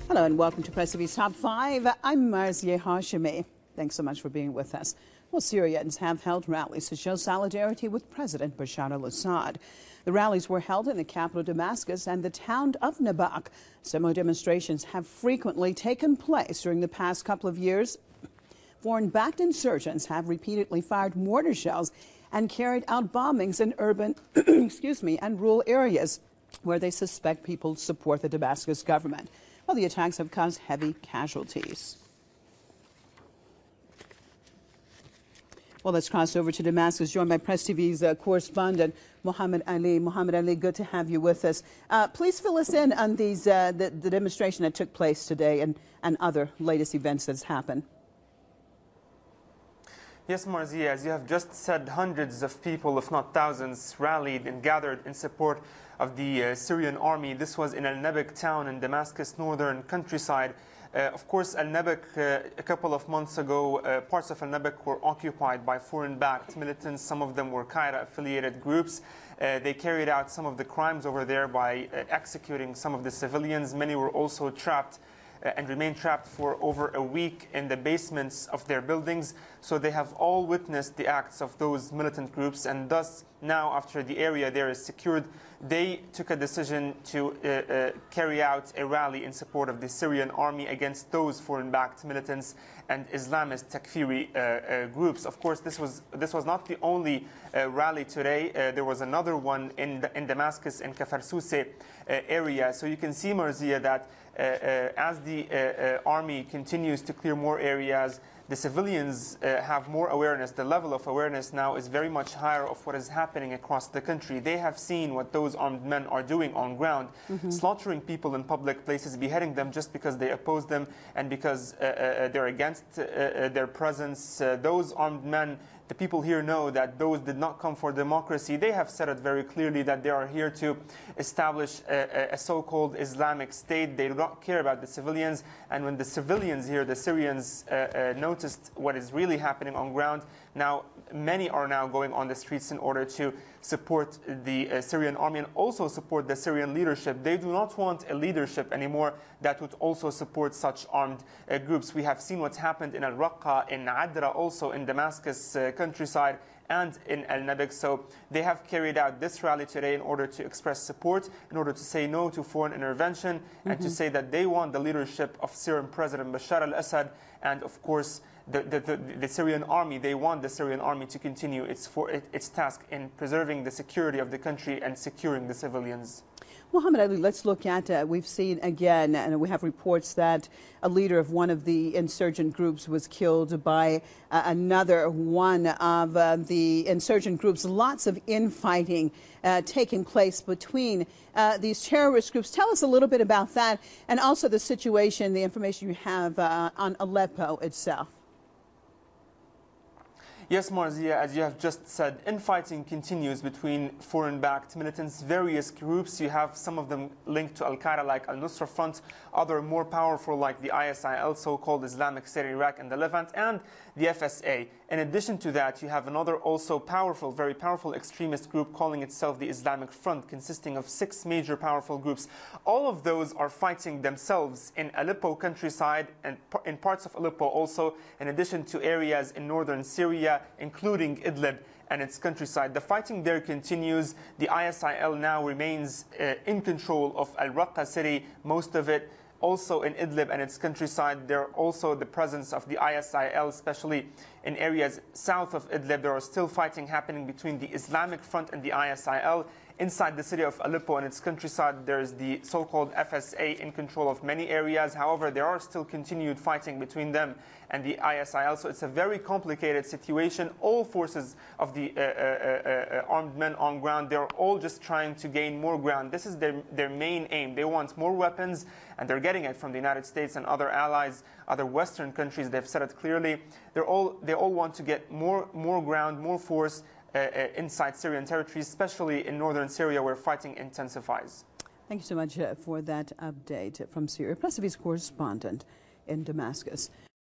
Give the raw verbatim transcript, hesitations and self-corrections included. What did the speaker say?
Hello and welcome to Press T V's Top five. I'm Marzieh Hashemi. Thanks so much for being with us. Well, Syrians have held rallies to show solidarity with President Bashar al-Assad. The rallies were held in the capital Damascus and the town of Nabaq. Similar demonstrations have frequently taken place during the past couple of years. Foreign-backed insurgents have repeatedly fired mortar shells and carried out bombings in urban, excuse me, and rural areas where they suspect people support the Damascus government. Well, the attacks have caused heavy casualties. Well, let's cross over to Damascus, joined by Press T V's uh, correspondent, Mohammed Ali. Mohammed Ali, good to have you with us. Uh, please fill us in on these uh, the, the demonstration that took place today and, and other latest events that's happened. Yes, Marzieh, as you have just said, hundreds of people, if not thousands, rallied and gathered in support of the uh, Syrian army. This was in Al-Nabaq town in Damascus northern countryside. Uh, of course, Al-Nabaq, uh, a couple of months ago, uh, parts of Al-Nabaq were occupied by foreign-backed militants. Some of them were Qaeda-affiliated groups. Uh, they carried out some of the crimes over there by uh, executing some of the civilians. Many were also trapped uh, and remained trapped for over a week in the basements of their buildings. So they have all witnessed the acts of those militant groups, and thus now, after the area there is secured, they took a decision to uh, uh, carry out a rally in support of the Syrian army against those foreign-backed militants and Islamist Takfiri uh, uh, groups. Of course, this was this was not the only uh, rally today. Uh, there was another one in in Damascus, in Kafar Souseh uh, area. So you can see, Marzieh, that uh, uh, as the uh, uh, army continues to clear more areas, the civilians uh, have more awareness. The level of awareness now is very much higher of what is happening across the country. They have seen what those armed men are doing on ground, mm-hmm. slaughtering people in public places, beheading them just because they oppose them and because uh, uh, they're against uh, uh, their presence. Uh, those armed men, the people here know that those did not come for democracy. They have said it very clearly that they are here to establish a, a so-called Islamic state. They do not care about the civilians. And when the civilians here, the Syrians, uh, uh, noticed what is really happening on ground, now many are now going on the streets in order to support the uh, Syrian army and also support the Syrian leadership. They do not want a leadership anymore that would also support such armed uh, groups. We have seen what's happened in Al-Raqqa, in Adra, also in Damascus uh, countryside, and in Al-Nabaq. So they have carried out this rally today in order to express support, in order to say no to foreign intervention, mm-hmm. and to say that they want the leadership of Syrian President Bashar al-Assad, and of course the, the, the, the Syrian army. They want the Syrian army to continue its, for, its task in preserving the security of the country and securing the civilians. Mohammed Ali, let's look at, uh, we've seen again, and we have reports that a leader of one of the insurgent groups was killed by uh, another one of uh, the insurgent groups. Lots of infighting uh, taking place between uh, these terrorist groups. Tell us a little bit about that, and also the situation, the information you have uh, on Aleppo itself. Yes, Marzieh, as you have just said, infighting continues between foreign-backed militants, various groups. You have some of them linked to Al-Qaeda, like Al-Nusra Front, other more powerful, like the I S I L, so-called Islamic State in Iraq and the Levant, and the F S A. In addition to that, you have another also powerful, very powerful extremist group calling itself the Islamic Front, consisting of six major powerful groups. All of those are fighting themselves in Aleppo countryside and in parts of Aleppo also, in addition to areas in northern Syria, including Idlib and its countryside. The fighting there continues. The I S I L now remains uh, in control of Al-Raqqa city, most of it. Also in Idlib and its countryside, there are also the presence of the I S I L, especially in areas south of Idlib. There are still fighting happening between the Islamic Front and the I S I L. Inside the city of Aleppo and its countryside, there is the so-called F S A in control of many areas. However, there are still continued fighting between them and the I S I L. So it's a very complicated situation. All forces of the uh, uh, uh, uh, armed men on ground, they're all just trying to gain more ground. This is their, their main aim. They want more weapons, and they're getting it from the United States and other allies, other Western countries. They've said it clearly. They're all, they all want to get more, more ground, more force Uh, uh, inside Syrian territories, especially in northern Syria, where fighting intensifies. Thank you so much uh, for that update from Syria. Press T V's correspondent in Damascus.